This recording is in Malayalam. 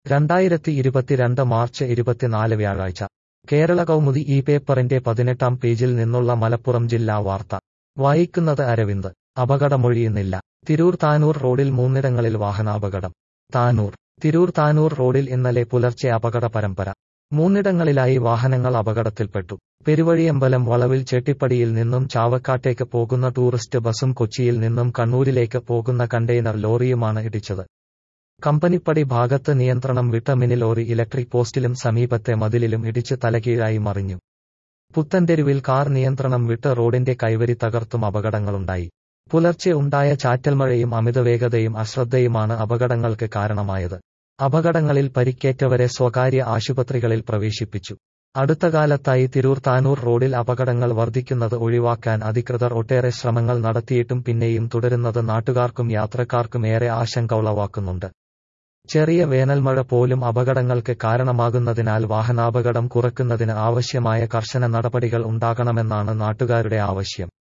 2022 മാർച്ച് 24 വ്യാഴാഴ്ച കേരള കൗമുദി ഈ പേപ്പറിന്റെ 18-ാം പേജിൽ നിന്നുള്ള മലപ്പുറം ജില്ലാ വാർത്ത വായിക്കുന്നത് അരവിന്ദ്. അപകടമൊഴിയുന്നില്ല. തിരൂർ താനൂർ റോഡിൽ മൂന്നിടങ്ങളിൽ വാഹനാപകടം. താനൂർ തിരൂർ താനൂർ റോഡിൽ ഇന്നലെ പുലർച്ചെ അപകട പരമ്പര. മൂന്നിടങ്ങളിലായി വാഹനങ്ങൾ അപകടത്തിൽപ്പെട്ടു. പെരുവഴിയമ്പലം വളവിൽ ചെട്ടിപ്പടിയിൽ നിന്നും ചാവക്കാട്ടേക്ക് പോകുന്ന ടൂറിസ്റ്റ് ബസും കൊച്ചിയിൽ നിന്നും കണ്ണൂരിലേക്ക് പോകുന്ന കണ്ടെയ്നർ ലോറിയുമാണ് ഇടിച്ചത്. കമ്പനിപ്പടി ഭാഗത്ത് നിയന്ത്രണം വിട്ട മിനി ലോറി ഇലക്ട്രിക് പോസ്റ്റിലും സമീപത്തെ മതിലിലും ഇടിച്ച് തലകീഴായി മറിഞ്ഞു. പുത്തൻതെരുവിൽ കാർ നിയന്ത്രണം വിട്ട് റോഡിന്റെ കൈവരി തകർത്തും അപകടങ്ങളുണ്ടായി. പുലർച്ചെ ഉണ്ടായ ചാറ്റൽമഴയും അമിതവേഗതയും അശ്രദ്ധയുമാണ് അപകടങ്ങൾക്ക് കാരണമായത്. അപകടങ്ങളിൽ പരിക്കേറ്റവരെ സ്വകാര്യ ആശുപത്രികളിൽ പ്രവേശിപ്പിച്ചു. അടുത്തകാലത്തായി തിരൂർ താനൂർ റോഡിൽ അപകടങ്ങൾ വർദ്ധിക്കുന്നത് ഒഴിവാക്കാൻ അധികൃതർ ഒട്ടേറെ ശ്രമങ്ങൾ നടത്തിയിട്ടും പിന്നെയും തുടരുന്നത് നാട്ടുകാർക്കും യാത്രക്കാർക്കും ഏറെ ആശങ്ക ഉളവാക്കുന്നുണ്ട്. ചെറിയ വേനൽമഴ പോലും അപകടങ്ങൾക്ക് കാരണമാകുന്നതിനാൽ വാഹനാപകടം കുറയ്ക്കുന്നതിന് ആവശ്യമായ കർശന നടപടികൾ ഉണ്ടാകണമെന്നാണ് നാട്ടുകാരുടെ ആവശ്യം.